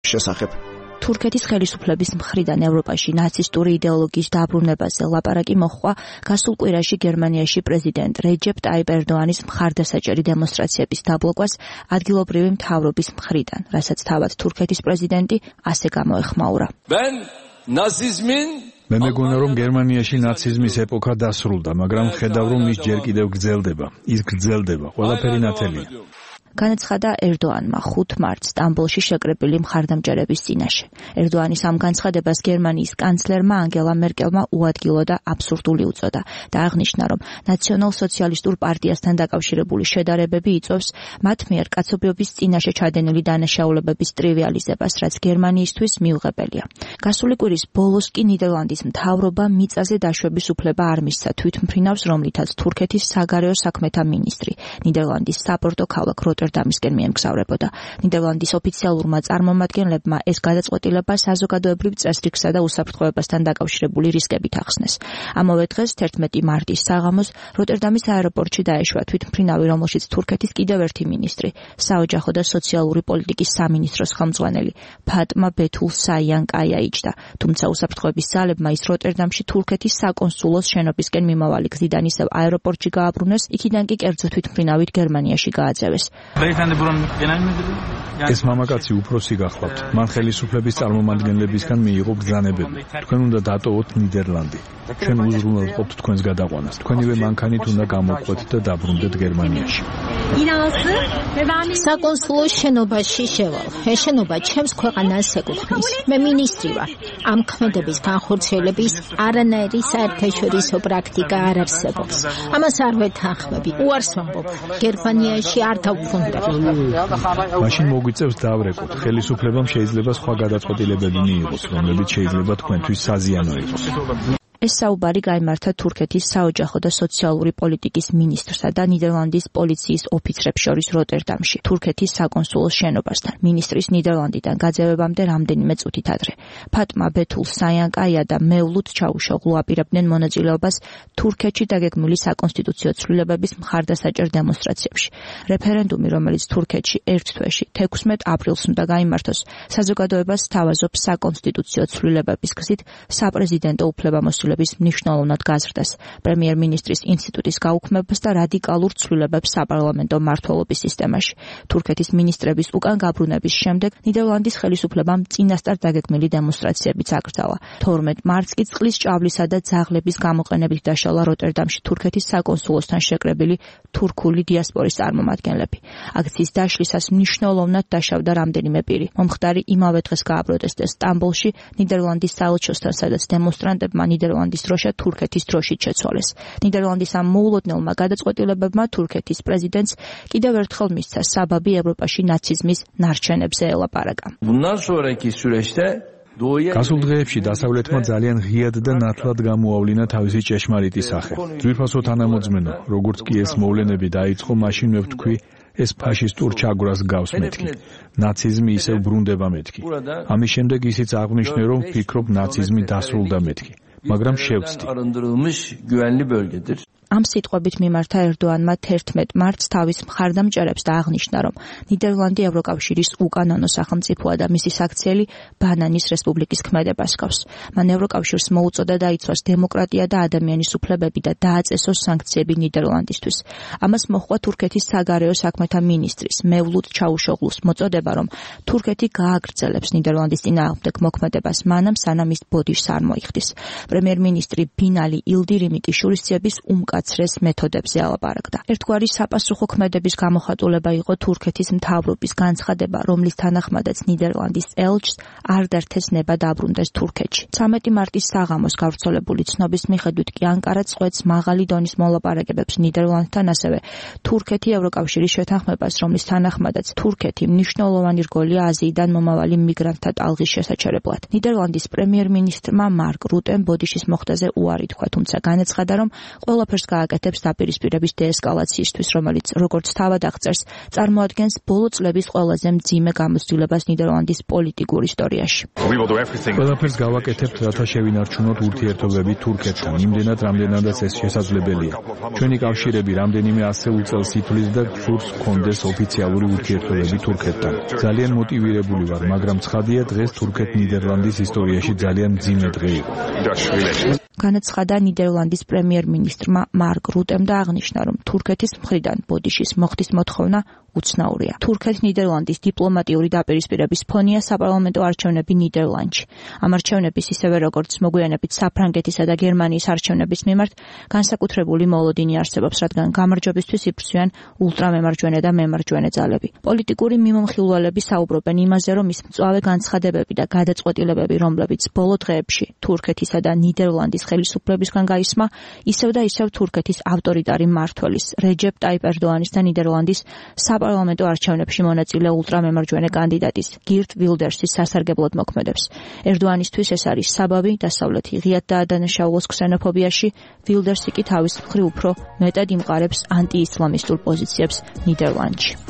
შესახებ. თურქეთის ხელისუფლების მხრიდან ევროპაში ნაცისტური იდეოლოგიის დაბრუნებაზე ლაპარაკი მოჰყვა გასულ კვირაში გერმანიაში პრეზიდენტ რეჯეპ ტაიპ ერდოანის მხარდასაჭერი დემონსტრაციების დაბლოკვას ადგილობრივი მთავრობის მხრიდან, რასაც თავად თურქეთის პრეზიდენტი ასე გამოეხმაურა. მე მეგონა რომ გერმანიაში ნაციზმის ეპოქა დასრულდა, მაგრამ ხედავ რომ ის ჯერ კიდევ გრძელდება. ის გრძელდება, ყველაფერი ნათელია. განაცხადა ერდოანმა 5 მარტს სტამბოლში შეკრებილი მხარდამჭერების წინაშე. ერდოანის ამ განცხადებას გერმანიის კანცლერმა ანგელა მერკელმა უადგილო და აბსურდული უწოდა და აღნიშნა, რომ ნაციონალ-სოციალისტურ პარტიასთან დაკავშირებული შედარებები იწვევს მათ მიერ კაცობრიობის წინაშე ჩადენილი დანაშაულებების ტრივიალიზებას, რაც გერმანიისთვის მიუღებელია. გასული კვირის ბოლოს კი ნიდერლანდის მთავრობა მიწაზე დაშვების უფლება არ მისცა თვითმფრინავს, რომლითაც თურქეთის საგარეო საქმეთა მინისტრი ნიდერლანდის საპორტო ქალაქ როტერდამისკენ მიემგზავრებოდა. ნიდერლანდის ოფიციალურმა წარმომადგენლებმა ეს გადაწყვეტილება საზოგადოებრივ წესრიგსა და უსაფრთხოებასთან დაკავშირებული რისკებით ახსნეს. ამავე დღეს 11 მარტის საღამოს როტერდამის აეროპორტში დაეშვა თვითმფრინავი, რომელშიც თურქეთის კიდევ ერთი მინისტრი, საოჯახო და სოციალური პოლიტიკის სამინისტროს ხელმძღვანელი ფატმა ბეთულ საიანკაია იჯდა. თუმცა უსაფრთხოების ძალებმა ის როტერდამში თურქეთის საკონსულოს შენობისკენ მიმავალი გზიდან ისევ აეროპორტში გააბრუნეს, იქიდან კი კერძო თვითმფრინავით გერმანიაში გააძევეს. ეს მამაკაცი უფროსი გახლავთ. მან ხელისუფლების წარმომადგენლებისგან მიიღო ბრძანებები. თქვენ უნდა დატოვოთ ნიდერლანდი. ჩვენ უზრუნველთ ყოფთ თქვენს გადაყვანას. თქვენივე მანქანით უნდა გამოვყვეთ და დაბრუნდეთ გერმანიაში. საკონსულოს შენობაში შევალ. ეს შენობა ჩემს ქვეყანას ეკუთვნის. მე მინისტრი ვარ. ამ ქმედების განხორციელების არანაირი საერთაშორისო პრაქტიკა არ არსებობს. ამას არ ვეთანხმები. უარს ვამბობ. გერმანიაში არ დავფრუნდებ. მაშინ მოგვიწევს დავრეკოთ. ხელისუფლებამ შეიძლება სხვა გადაწყვეტილებები მიიღოს, რომლებიც შეიძლება თქვენთვის საზიანო იყოს. ეს საუბარი გაიმართა თურქეთის საოჯახო და სოციალური პოლიტიკის მინისტრსა და ნიდერლანდის პოლიციის ოფიცრებს შორის როტერდამში, თურქეთის საკონსულოს შენობასთან. მინისტრის ნიდერლანდიდან გაძევებამდე რამდენიმე წუთით ადრე. ფატმა ბეთულ საიანკაია და მევლუდ ჩაუშოღლუ აპირებდნენ მონაწილეობას თურქეთში დაგეგმილი საკონსტიტუციო ცვლილებების მხარდასაჭერ დემონსტრაციებში. რეფერენდუმი, რომელიც თურქეთში ერთ თვეში 16 აპრილს უნდა გაიმართოს, საზოგადოებას სთავაზობს საკონსტიტუციო ცვლილებების გზით საპრეზიდენტო უფლებამოსილებას მნიშვნელოვნად გაზრდას, პრემიერ-მინისტრის ინსტიტუტის გაუქმებას და რადიკალურ ცვლილებებს საპარლამენტო მმართველობის სისტემაში. თურქეთის მინისტრების უკან გაბრუნების შემდეგ ნიდერლანდის ხელისუფლებამ წინასწარ დაგეგმილი დემონსტრაციებიც აკრძალა. 12 მარტს კი წყლის ჭავლისა და ძაღლების გამოყენებით დაშალა როტერდამში თურქეთის საკონსულოსთან შეკრებილი თურქული დიასპორის წარმომადგენლები. აქციის დაშლისას მნიშვნელოვნად დაშავდა რამდენიმე პირი. მომხდარი იმავე დღეს გააპროტესტეს სტამბოლში ნიდერლანდის საელჩოსთან, სადაც დემონსტრანტებმა ნიდერლანდის დროშა თურქეთის დროშით შეცვალეს. ნიდერლანდის ამ მოულოდნელმა გადაწყვეტილებებმა თურქეთის პრეზიდენტს კიდევ ერთხელ მისცა საბაბი ევროპაში ნაციზმის ნარჩენებზე ელაპარაკა. გასულ დღეებში დასავლეთმა ძალიან ღიად და ნათლად გამოავლინა თავისი ჭეშმარიტი სახე. ძვირფასო თანამოძმენო, როგორც კი ეს მოვლენები დაიწყო, მაშინ მე ვთქვი, ეს ფაშისტურ ჩაგვრას გავს მეთქი. ნაციზმი ისევ ბრუნდება მეთქი. ამის შემდეგ ისიც აღნიშნე, რომ ვფიქრობ ნაციზმი დასრულდა მეთქი. მაგრამ შევცდი. ამ სიტყვებით მიმართა ერდოანმა 11 მარტს თავის მხარდამჭერებს და აღნიშნა, რომ ნიდერლანდი ევროკავშირის უკანონო სახელმწიფოა და მისი საქციელი ბანანის რესპუბლიკის ქმედებას ჰგავს. მან ევროკავშირს მოუწოდა დაიცვას დემოკრატია და ადამიანის უფლებები და დააწესოს სანქციები ნიდერლანდისთვის. ამას მოჰყვა თურქეთის საგარეო საქმეთა მინისტრის მევლუდ ჩაუშოღლუს მოწოდება, რომ თურქეთი გააგრძელებს ნიდერლანდის წინააღმდეგ მოქმედებას მანამ, სანამ ის ბოდიშს არ მოიხდის. პრემიერ-მინისტრი ბინალი ილდირიმი კი შურისძიების უმკაცრეს მეთოდებზე ალაპარაკდა. ერთგვარი საპასუხო ქმედების გამოხატულება იყო თურქეთის მთავრობის განცხადება, რომლის თანახმადაც ნიდერლანდის ელჩს არ დართეს ნება დაბრუნდეს თურქეთში. 13 მარტის საღამოს გავრცელებული ცნობის მიხედვით კი ანკარა წყვეტს მაღალი დონის მოლაპარაკებებს ნიდერლანდთან, ასევე თურქეთი ევროკავშირის შეთანხმებას, რომლის თანახმადაც თურქეთი მნიშვნელოვანი რგოლია აზიიდან მომავალი მიგრანტთა ტალღის შესაჩერებლად. ნიდერლანდის პრემიერ-მინისტრმა მარკ რუტემ ბოდიშის მოხდაზე უარი თქვა, თუმცა განაცხადა, რომ ყველაფერს გააკეთებს დაპირისპირების დეესკალაციისთვის, რომელიც, როგორც თავად აღწერს, წარმოადგენს ბოლო წლების ყველაზე მძიმე გამოცდილებას ნიდერლანდის პოლიტიკურ ისტორიაში. ყველაფერს გავაკეთებთ, რათა შევინარჩუნოთ ურთიერთობები თურქეთთან, იმდენად, რამდენადაც ეს შესაძლებელია. ჩვენი კავშირები რამდენიმე ასეულ წელს ითვლის და გსურს გქონდეს ოფიციალური ურთიერთობები თურქეთთან. ძალიან მოტივირებული ვარ, მაგრამ ცხადია, დღეს თურქეთ-ნიდერლანდის ისტორიაში ძალიან მძიმე დღე იყო. განაცხადა ნიდერლანდის პრემიერ-მინისტრმა მარკ რუტემ და აღნიშნა, რომ თურქეთის მხრიდან ბოდიშის მოხდის მოთხოვნა უცნაურია. თურქეთ-ნიდერლანდის დიპლომატიური დაპირისპირების ფონია საპარლამენტო არჩევნები ნიდერლანდში. ამ არჩევნების ისევე როგორც მოგვიანებით საფრანგეთისა და გერმანიის არჩევნების მიმართ განსაკუთრებული მოლოდინი არსებობს, რადგან გამარჯვებისთვის იბრძვიან ულტრამემარჯვენე და მემარჯვენე ძალები. პოლიტიკური მიმომხილველები საუბრობენ იმაზე, რომ ის მწვავე განცხადებები და გადაწყვეტილებები, რომლებიც ბოლო დღეებში თურქეთისა და ნიდერლანდის ხელისუფლებისგან გაისმა, ისევ და ისევ თურქეთის ავტორიტარი მმართველის რეჯეპ ტაიპ ერდოანის და ნიდერლანდის საპარლამენტო არჩევნებში მონაწილე ულტრამემარჯვენე კანდიდატის გირტ ვილდერსის სასარგებლოდ მოქმედებს. ერდოანისთვის ეს არის საბაბი დასავლეთი ღიად დაადანაშაულოს ქსენოფობიაში, ვილდერსი კი თავის მხრივ უფრო მეტად იმყარებს ანტიისლამისტურ პოზიციებს ნიდერლანდში.